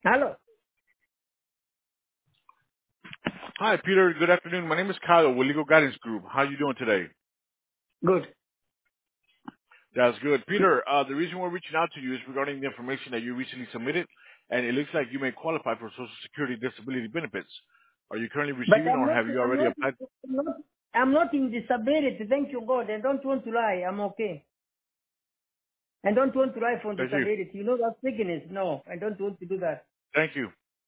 Hello. Hi, Peter. Good afternoon. My name is Kyle with Legal Guidance Group. How are you doing today? Good. That's good. Peter, the reason we're reaching out to you is regarding the information that you recently submitted, and it looks like you may qualify for Social Security disability benefits. Are you currently But receiving or have you already applied? I'm not in disability. Thank you, God. I don't want to lie. I'm okay. I don't want to lie for Thank you. disability. You know that sickness. No, I don't want to do that. Thank you.